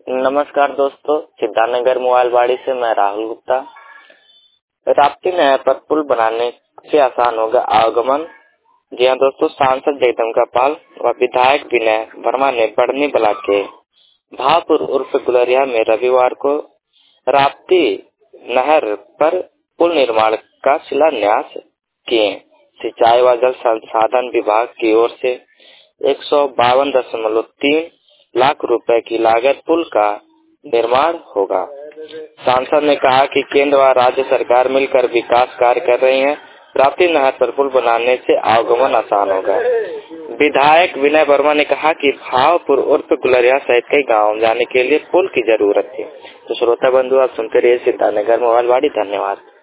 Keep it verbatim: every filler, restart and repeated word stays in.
नमस्कार दोस्तों, सिद्धार्थनगर मोबाइलवाड़ी से मैं राहुल गुप्ता। राप्ती नहर पर पुल बनाने से आसान होगा आवागमन। जी हाँ दोस्तों, सांसद जगदम्बिका पाल व विधायक विनय वर्मा ने बढ़नी ब्लॉक के भावपुर उर्फ गुलरिया में रविवार को राप्ती नहर पर पुल निर्माण का शिलान्यास किए। सिंचाई व जल संसाधन विभाग की ओर से एक सौ बावन दशमलव तीन लाख रुपए की लागत पुल का निर्माण होगा। सांसद ने कहा कि केंद्र व राज्य सरकार मिलकर विकास कार्य कर रही है। राप्ती नहर पर पुल बनाने से आवागमन आसान होगा। विधायक विनय वर्मा ने कहा कि भावपुर उर्फ गुलरिया सहित कई गाँव जाने के लिए पुल की जरूरत थी। तो श्रोता बंधु, आप सुनते रहिए सिद्धार्थनगर मोबाइलवाड़ी। धन्यवाद।